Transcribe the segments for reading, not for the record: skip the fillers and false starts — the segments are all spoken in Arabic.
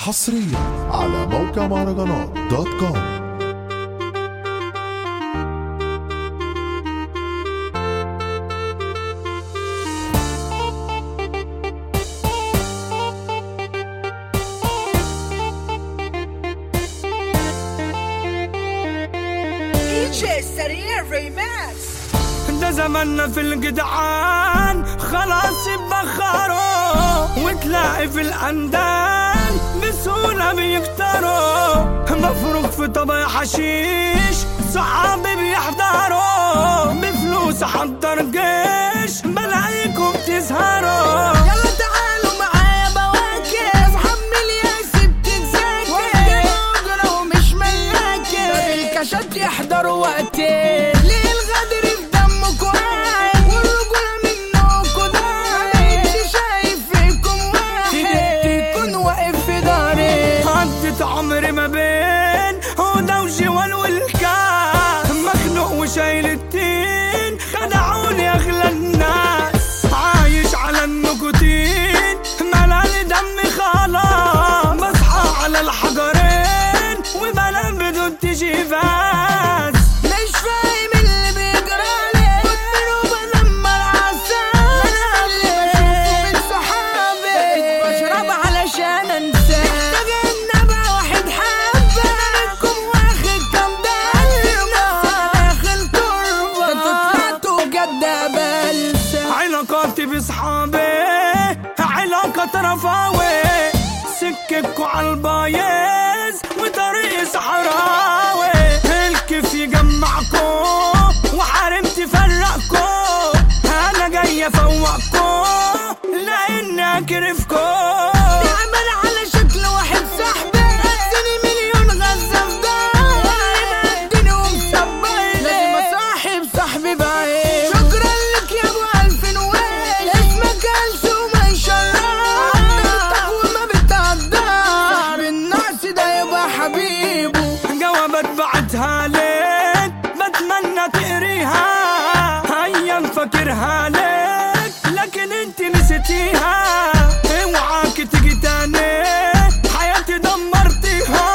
حصريا على موقع مهرجانات دوت كوم. سريع ريماكس. ده زماننا في الجدعان خلاص اتبخروا، وتلاقي في الأندال بسهولة بيكتروا، مفروض في طبق حشيش صحابي بيحضروا، بفلوس حضر جيش بلاقيكم تسهروا. يلا تعالوا معايا بواكب، حمل يا بتتذاكر واجرة ومش ملاكب، الكاشات يحضروا وقتين للغدر في دمكوا عايم، والرجولة منكوا ضايع، مش شايف فيكم واحد يكون واقف في داري. عدت عمري ما بين هدى وجوال والكاس، مخنوق وشايل التين خدعوني اغلى الناس، عايش على النكوتين ملالي دمي خلاص، بصحى على الحجرين وبنام بدون تجيبات، مش فاهم اللي بيجرالي، مدمن وبنمر عالساعة، أنا اللي بشوفه من صحابي بشرب علشان أنساه، محتاج إن أبقى واحد حبة، منكم واخد كام دقيقة داخل تربة، انتوا طلعتوا جد بلسة. علاقاتي بصحابي علاقة رفاوي، سككوا عالبايز وطريق صحراوي، الكيف يجمعكوا وحارم تفرقكوا، انا جاي افوقكوا لاني اكرفكوا. تعمل على شكل واحد صاحبي، اديني مليون غزة في ضهري، اديني ومصبري، لازم اصاحب صاحبي بعيد. شكرا لك يا ابو الف نويل، اسمك ألف وما يشرف، عطيتك وما بتقدر، صاحب الناس ده يبقى حبيبه. جوابات بعتها لك بتمنى تقريها، ايام فاكرها لك لكن انت نسيتيها، اوعاك تيجي تاني حياتي دمرتيها،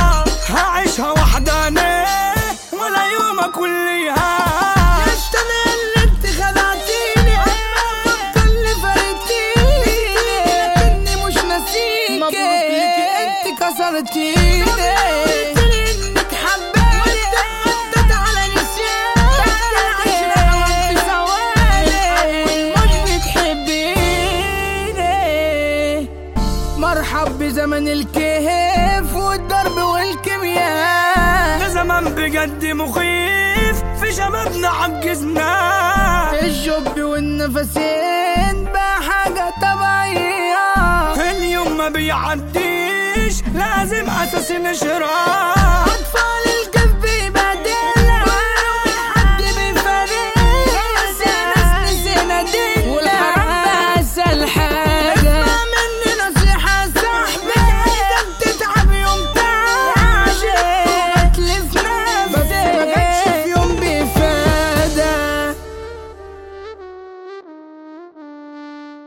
هعيشها وحداني ولا يومك وليها. عشت انا اللي انت خدعتيني، فكر اللي فرقتيني، لكني مش ناسيكي، مبروك ليكي انت كسرتيني، انك حبيتي عدت على نسيان، بعد العشرة وانت ثواني مش بتحبيني. مرحب بزمن الكيف والضرب والكيمياء، ده زمان بجد مخيف في شبابنا عجزنا، الجب والنفسين بقى حاجة طبيعية، اليوم ما بيعديش لازم اساسي نشرب، أطفال